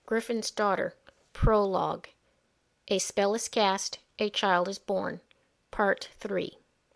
Griffin's Daughter, Prologue. A spell is cast, a child is born. Part 3.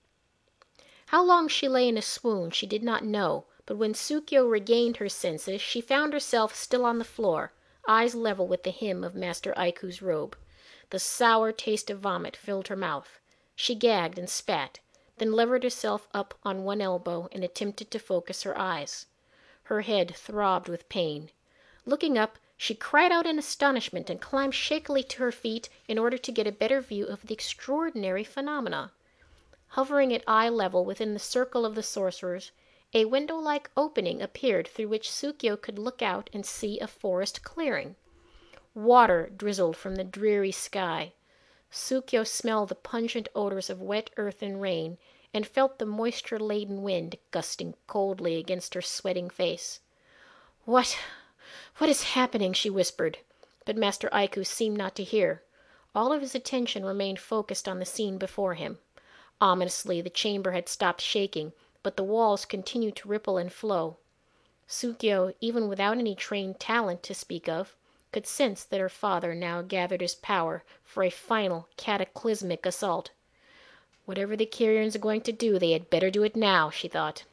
How long she lay in a swoon she did not know, but when Tsukio regained her senses she found herself still on the floor, eyes level with the hem of Master Aiku's robe. The sour taste of vomit filled her mouth. She gagged and spat, then levered herself up on one elbow and attempted to focus her eyes. Her head throbbed with pain. Looking up, she cried out in astonishment and climbed shakily to her feet in order to get a better view of the extraordinary phenomena. Hovering at eye level within the circle of the sorcerers, a window-like opening appeared through which Tsukio could look out and see a forest clearing. Water drizzled from the dreary sky. Tsukio smelled the pungent odors of wet earth and rain, and felt the moisture-laden wind gusting coldly against her sweating face. What is happening?" she whispered, but Master Aiku seemed not to hear. All of his attention remained focused on the scene before him. Ominously, the chamber had stopped shaking, but the walls continued to ripple and flow. Tsukio, even without any trained talent to speak of, could sense that her father now gathered his power for a final cataclysmic assault. Whatever the Kyrians are going to do, they had better do it now, she thought.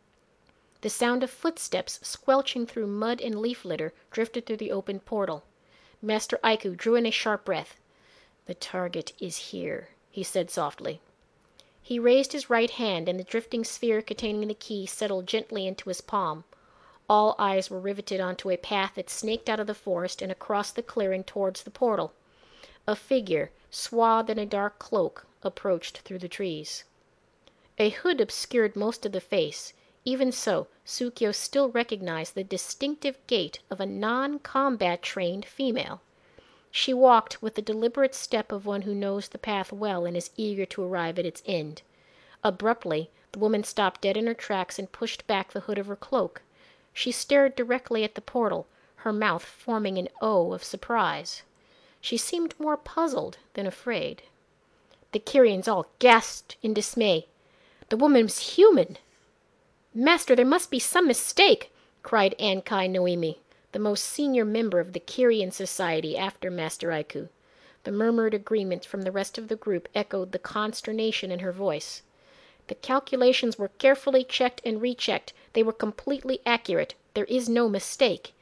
The sound of footsteps squelching through mud and leaf litter drifted through the open portal. Master Aiku drew in a sharp breath. "The target is here," he said softly. He raised his right hand, and the drifting sphere containing the key settled gently into his palm. All eyes were riveted onto a path that snaked out of the forest and across the clearing towards the portal. A figure, swathed in a dark cloak, approached through the trees. A hood obscured most of the face. Even so, Tsukio still recognized the distinctive gait of a non-combat trained female. She walked with the deliberate step of one who knows the path well and is eager to arrive at its end. Abruptly, the woman stopped dead in her tracks and pushed back the hood of her cloak. She stared directly at the portal, her mouth forming an O of surprise. She seemed more puzzled than afraid. The Kyrians all gasped in dismay. The woman was human! "Master, there must be some mistake!" cried Ankai Noemi, the most senior member of the Kyrian Society after Master Aiku. The murmured agreement from the rest of the group echoed the consternation in her voice. "The calculations were carefully checked and rechecked. They were completely accurate. There is no mistake.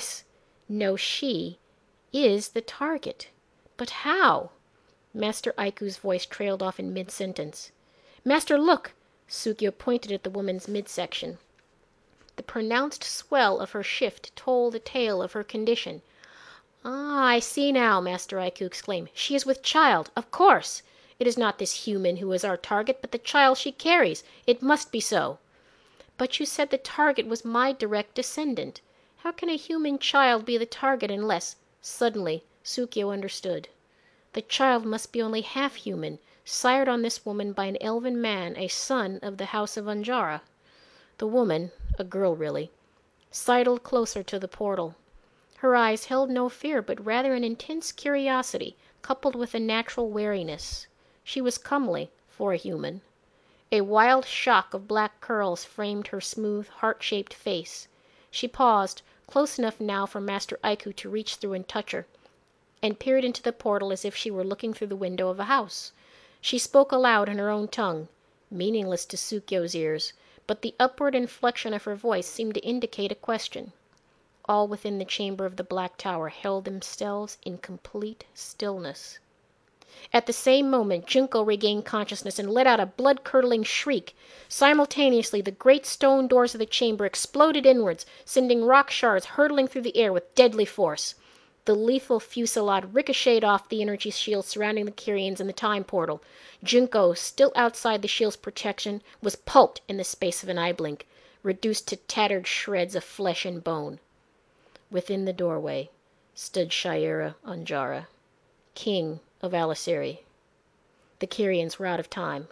She is the target. But how?" Master Aiku's voice trailed off in mid-sentence. "Master, look!" Tsukio pointed at the woman's midsection. The pronounced swell of her shift told the tale of her condition. "Ah, I see now," Master Aiku exclaimed. "She is with child, of course! It is not this human who is our target, but the child she carries. It must be so." "But you said the target was my direct descendant. How can a human child be the target unless—" Suddenly, Tsukio understood. The child must be only half human, sired on this woman by an elven man, a son of the House of Anjara. The woman, a girl really, sidled closer to the portal. Her eyes held no fear, but rather an intense curiosity, coupled with a natural wariness. She was comely, for a human. A wild shock of black curls framed her smooth, heart-shaped face. She paused, close enough now for Master Aiku to reach through and touch her, and peered into the portal as if she were looking through the window of a house. She spoke aloud in her own tongue, meaningless to Tsukio's ears, but the upward inflection of her voice seemed to indicate a question. All within the chamber of the Black Tower held themselves in complete stillness. At the same moment, Junko regained consciousness and let out a blood-curdling shriek. Simultaneously, the great stone doors of the chamber exploded inwards, sending rock shards hurtling through the air with deadly force. The lethal fusillade ricocheted off the energy shield surrounding the Kyrians and the time portal. Junko, still outside the shield's protection, was pulped in the space of an eye blink, reduced to tattered shreds of flesh and bone. Within the doorway stood Shayera Anjara, king of Aliceri. The Kyrians were out of time.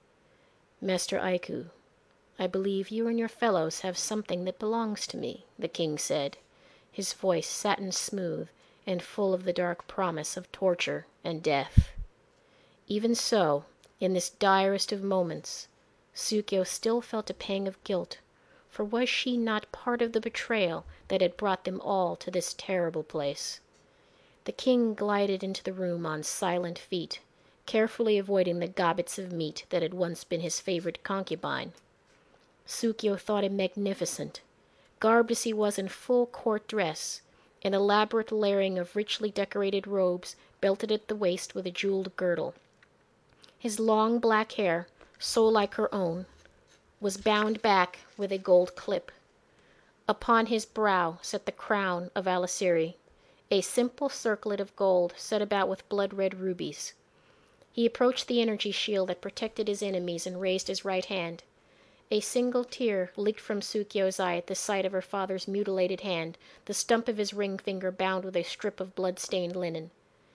"Master Aiku, I believe you and your fellows have something that belongs to me," the king said, his voice satin smooth and full of the dark promise of torture and death. Even so, in this direst of moments, Tsukio still felt a pang of guilt, for was she not part of the betrayal that had brought them all to this terrible place? The king glided into the room on silent feet, carefully avoiding the gobbets of meat that had once been his favorite concubine. Sukyo thought him magnificent, garbed as he was in full court dress, an elaborate layering of richly decorated robes belted at the waist with a jeweled girdle. His long black hair, so like her own, was bound back with a gold clip. Upon his brow sat the crown of Aliceri, a simple circlet of gold set about with blood-red rubies. He approached the energy shield that protected his enemies and raised his right hand. A single tear leaked from Sukyo's eye at the sight of her father's mutilated hand, the stump of his ring finger bound with a strip of blood-stained linen.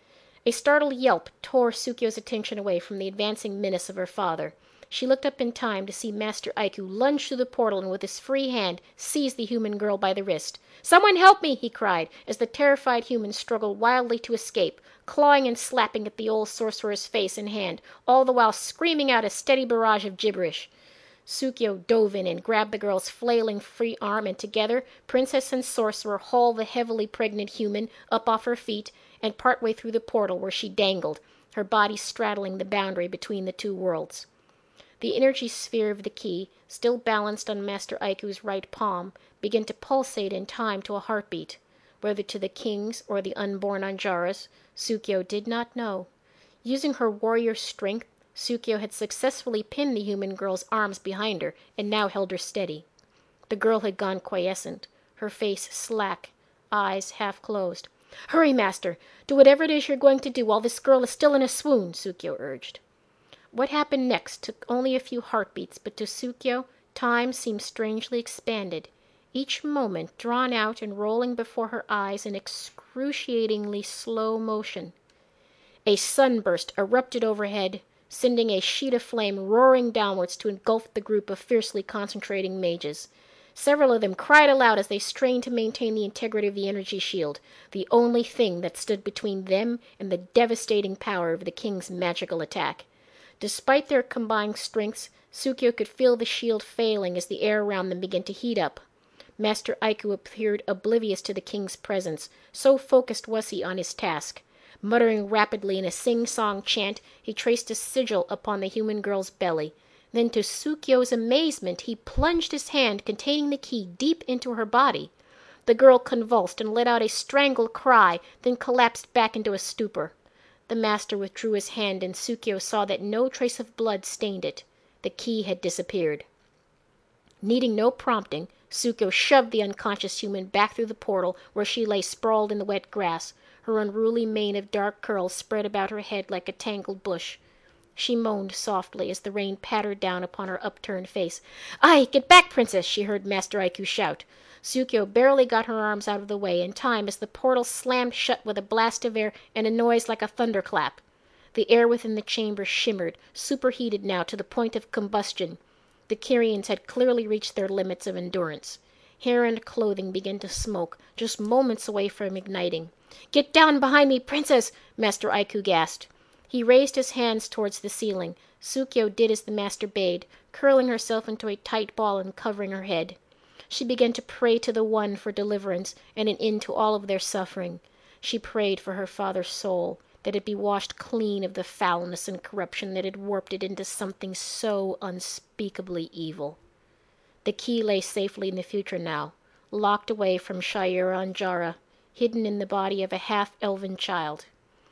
A startled yelp tore Sukyo's attention away from the advancing menace of her father. She looked up in time to see Master Aiku lunge through the portal and with his free hand seize the human girl by the wrist. "Someone help me!" he cried, as the terrified human struggled wildly to escape, clawing and slapping at the old sorcerer's face and hand, all the while screaming out a steady barrage of gibberish. Sukyo dove in and grabbed the girl's flailing free arm, and together princess and sorcerer hauled the heavily pregnant human up off her feet and partway through the portal where she dangled, her body straddling the boundary between the two worlds. The energy sphere of the key, still balanced on Master Aiku's right palm, began to pulsate in time to a heartbeat. Whether to the king's or the unborn Anjara's, Sukyo did not know. Using her warrior strength, Sukyo had successfully pinned the human girl's arms behind her and now held her steady. The girl had gone quiescent, her face slack, eyes half closed. "Hurry, master! Do whatever it is you're going to do while this girl is still in a swoon," Sukyo urged. What happened next took only a few heartbeats, but to Sukyo, time seemed strangely expanded, each moment drawn out and rolling before her eyes in excruciatingly slow motion. A sunburst erupted overhead, sending a sheet of flame roaring downwards to engulf the group of fiercely concentrating mages. Several of them cried aloud as they strained to maintain the integrity of the energy shield, the only thing that stood between them and the devastating power of the king's magical attack. Despite their combined strengths, Sukyo could feel the shield failing as the air around them began to heat up. Master Aiku appeared oblivious to the king's presence, so focused was he on his task. Muttering rapidly in a sing-song chant, he traced a sigil upon the human girl's belly. Then, to Sukyo's amazement, he plunged his hand containing the key deep into her body. The girl convulsed and let out a strangled cry, then collapsed back into a stupor. The master withdrew his hand, and Sukyo saw that no trace of blood stained it. The key had disappeared. Needing no prompting, Sukyo shoved the unconscious human back through the portal, where she lay sprawled in the wet grass, her unruly mane of dark curls spread about her head like a tangled bush. She moaned softly as the rain pattered down upon her upturned face. "Ai, get back, princess!" she heard Master Aiku shout. Sukyo barely got her arms out of the way in time as the portal slammed shut with a blast of air and a noise like a thunderclap. The air within the chamber shimmered, superheated now to the point of combustion. The Kyrians had clearly reached their limits of endurance. Hair and clothing began to smoke, just moments away from igniting. "Get down behind me, princess!" Master Aiku gasped. He raised his hands towards the ceiling. Sukyo did as the master bade, curling herself into a tight ball and covering her head. She began to pray to the One for deliverance and an end to all of their suffering. She prayed for her father's soul, that it be washed clean of the foulness and corruption that had warped it into something so unspeakably evil. The key lay safely in the future now, locked away from Shayura Anjara, hidden in the body of a half-elven child.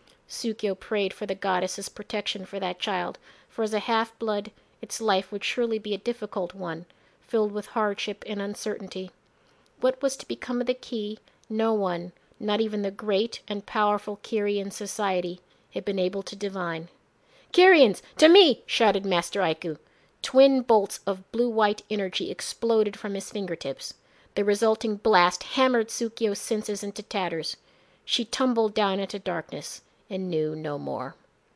Sukyo prayed for the goddess's protection for that child, for as a half-blood, its life would surely be a difficult one, filled with hardship and uncertainty. What was to become of the key, no one, not even the great and powerful Kyrian society, had been able to divine. "Kyrians, to me!" shouted Master Aiku. Twin bolts of blue-white energy exploded from his fingertips. The resulting blast hammered Sukyo's senses into tatters. She tumbled down into darkness and knew no more.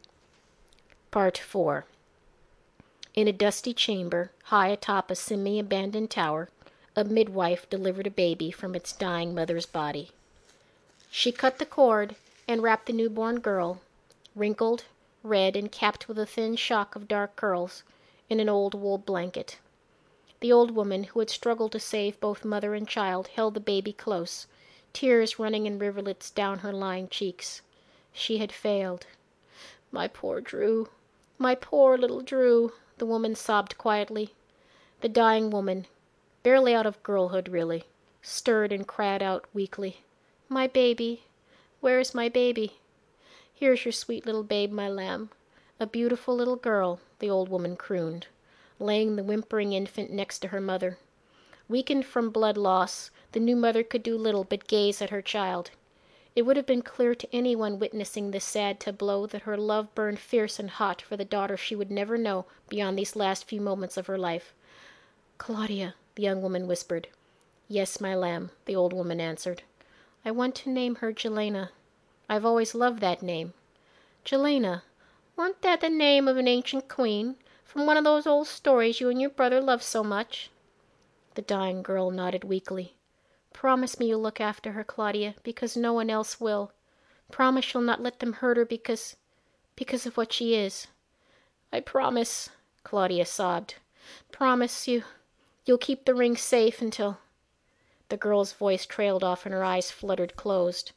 Part 4. In a dusty chamber, high atop a semi-abandoned tower, a midwife delivered a baby from its dying mother's body. She cut the cord and wrapped the newborn girl, wrinkled, red, and capped with a thin shock of dark curls, in an old wool blanket. The old woman, who had struggled to save both mother and child, held the baby close, tears running in rivulets down her lined cheeks. She had failed. "My poor Drew, my poor little Drew," the woman sobbed quietly. The dying woman, barely out of girlhood really, stirred and cried out weakly, "My baby, where is my baby? Here's your sweet little babe, my lamb. A beautiful little girl," the old woman crooned, laying the whimpering infant next to her mother. Weakened from blood loss, the new mother could do little but gaze at her child. It would have been clear to anyone witnessing this sad tableau that her love burned fierce and hot for the daughter she would never know beyond these last few moments of her life. "Claudia," the young woman whispered. "Yes, my lamb," the old woman answered. "I want to name her Jelena. I've always loved that name." "Jelena, weren't that the name of an ancient queen from one of those old stories you and your brother loved so much?" The dying girl nodded weakly. "Promise me you'll look after her, Claudia, because no one else will. Promise you'll not let them hurt her because of what she is." "I promise," Claudia sobbed. "Promise you'll keep the ring safe until—" The girl's voice trailed off and her eyes fluttered closed.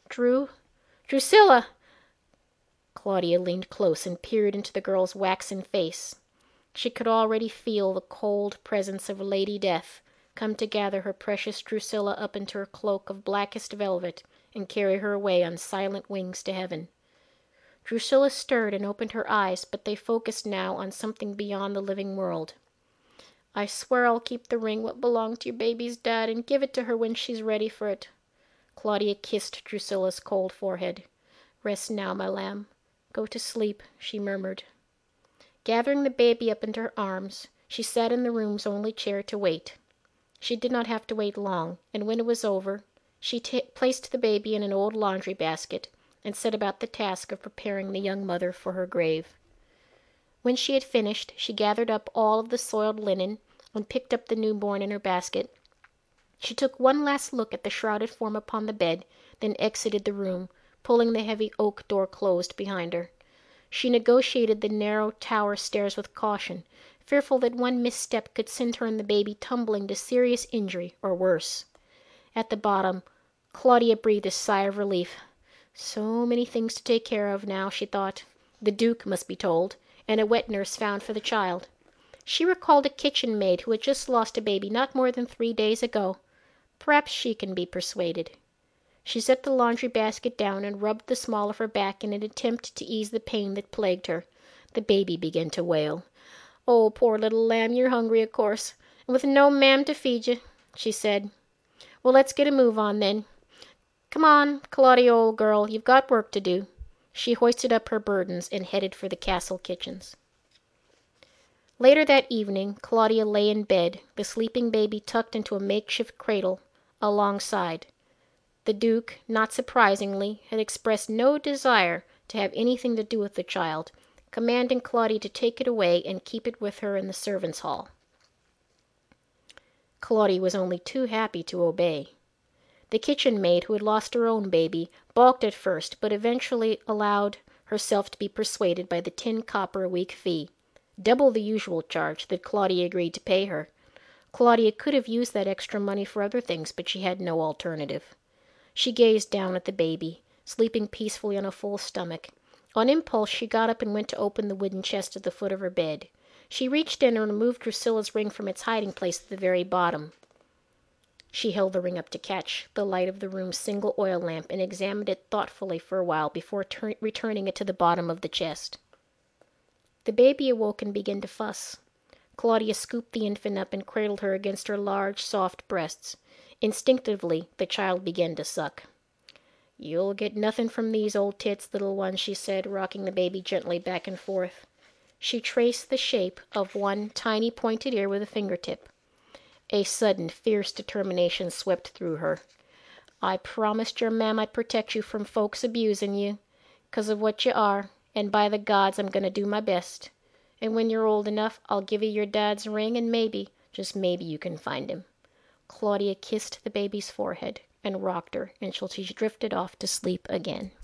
"Drusilla!" Claudia leaned close and peered into the girl's waxen face. She could already feel the cold presence of Lady Death come to gather her precious Drusilla up into her cloak of blackest velvet and carry her away on silent wings to heaven. Drusilla stirred and opened her eyes, but they focused now on something beyond the living world. "I swear I'll keep the ring what belonged to your baby's dad and give it to her when she's ready for it." Claudia kissed Drusilla's cold forehead. "Rest now, my lamb. Go to sleep," she murmured. Gathering the baby up into her arms, she sat in the room's only chair to wait. She did not have to wait long, and when it was over, she placed the baby in an old laundry basket and set about the task of preparing the young mother for her grave. When she had finished, she gathered up all of the soiled linen and picked up the newborn in her basket. She took one last look at the shrouded form upon the bed, then exited the room, pulling the heavy oak door closed behind her. She negotiated the narrow tower stairs with caution, fearful that one misstep could send her and the baby tumbling to serious injury or worse. At the bottom, Claudia breathed a sigh of relief. So many things to take care of now, she thought. The Duke must be told, and a wet nurse found for the child. She recalled a kitchen maid who had just lost a baby not more than 3 days ago. Perhaps she can be persuaded. She set the laundry basket down and rubbed the small of her back in an attempt to ease the pain that plagued her. The baby began to wail. "Oh, poor little lamb, you're hungry, of course, and with no mam to feed you," she said. "Well, let's get a move on, then. Come on, Claudia, old girl, you've got work to do." She hoisted up her burdens and headed for the castle kitchens. Later that evening, Claudia lay in bed, the sleeping baby tucked into a makeshift cradle alongside. The Duke, not surprisingly, had expressed no desire to have anything to do with the child, commanding Claudia to take it away and keep it with her in the servants' hall. Claudia was only too happy to obey. The kitchen maid, who had lost her own baby, balked at first, but eventually allowed herself to be persuaded by the 10 copper a week fee, double the usual charge that Claudia agreed to pay her. Claudia could have used that extra money for other things, but she had no alternative. She gazed down at the baby, sleeping peacefully on a full stomach. On impulse, she got up and went to open the wooden chest at the foot of her bed. She reached in and removed Drusilla's ring from its hiding place at the very bottom. She held the ring up to catch the light of the room's single oil lamp and examined it thoughtfully for a while before returning it to the bottom of the chest. The baby awoke and began to fuss. Claudia scooped the infant up and cradled her against her large, soft breasts. Instinctively, the child began to suck. "You'll get nothing from these old tits, little one," she said, rocking the baby gently back and forth. She traced the shape of one tiny pointed ear with a fingertip. A sudden, fierce determination swept through her. "I promised your mam I'd protect you from folks abusing you, 'cause of what you are, and by the gods I'm going to do my best. And when you're old enough, I'll give you your dad's ring, and maybe, just maybe, you can find him." Claudia kissed the baby's forehead and rocked her until she drifted off to sleep again.